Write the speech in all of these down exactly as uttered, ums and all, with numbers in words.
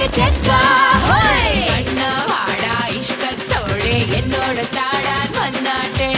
ചെക്ക കണ്ണവാട ഇഷ്ടത്തോടെ എന്നോട് താടാൻ വന്നാട്ടെ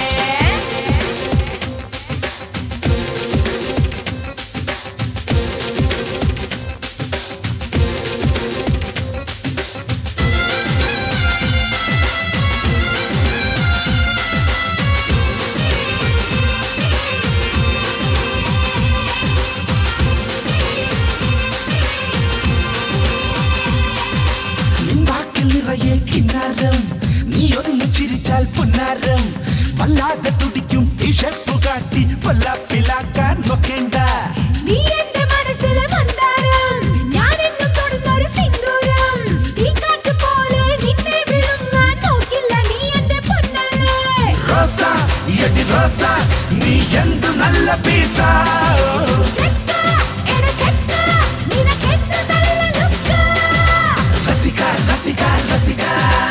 കിന്നാരം നീ ഒന്ന് ചിരിച്ചാൽ പുന്നാരം വല്ലാതെ തുടിക്കും ഇഷപ്പു കാട്ടി പൊല്ലാപ്പിലാക്കാൻ നോക്കേണ്ട നീ എന്റെ മനസ്സിലെ മന്ദാരം ഞാൻ എന്നും തൊടുന്നൊരു സിന്ദൂരം ഈ കാറ്റ് പോലെ നിന്നെ വിഴുങ്ങാൻ നോക്കില്ല നീ എന്റെ പൊന്നല്ലേ റോസ എടി റോസ നീ എന്ത് നല്ല പീസ ചെക്ക എട ചെക്ക നിനക്കെന്ത് നല്ല ലുക്ക് രസിക രസിക രസിക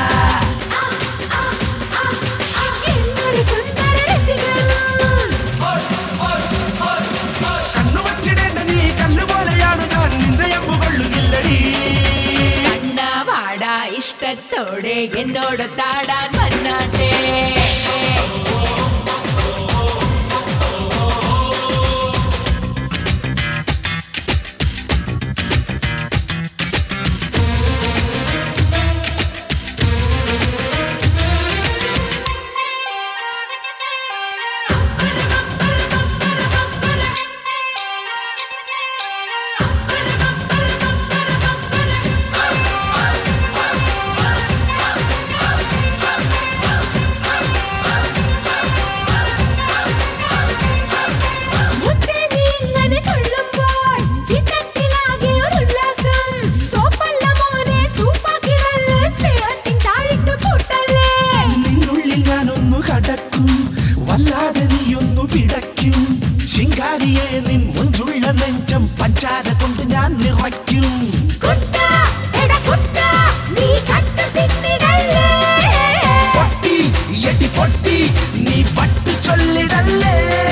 എന്നൊരു സുന്ദര രസികൻ കണ്ണു വച്ചിടേണ്ട നീ കല്ലുപോലെയാണ് ഞാൻ നിന്റെ അമ്പുകൊള്ളുകില്ലടി കണ്ണവാട ഇഷ്ടത്തോടെ എന്നോട് താടാൻ വന്നാട്ടെ വല്ലാതെ നീയൊന്നു പിടയ്ക്കും ശിങ്കാരിയെ നിൻ മുഞ്ചുള്ള നെഞ്ചം പഞ്ചാര കൊണ്ട് ഞാൻ നിറയ്ക്കും പൊട്ടി എടി പൊട്ടി നീ പട്ടു ചൊല്ലിടല്ലേ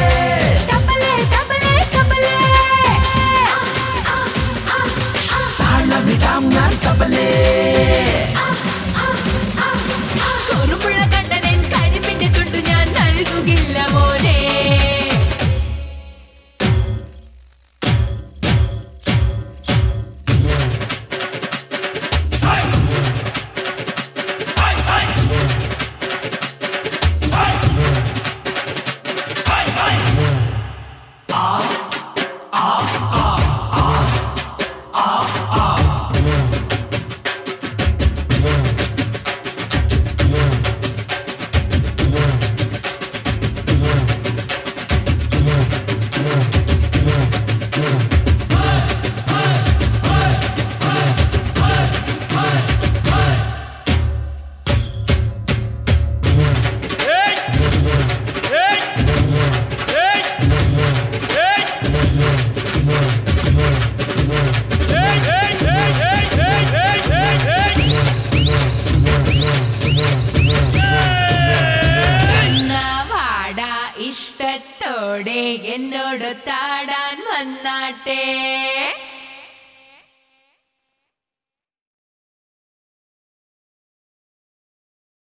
താളമിടാം ഞാൻ തബലേ നൽകുകില്ല മോനെ ഇഷ്ടത്തോടെ എന്നോട് താടാൻ വന്നാട്ടെ.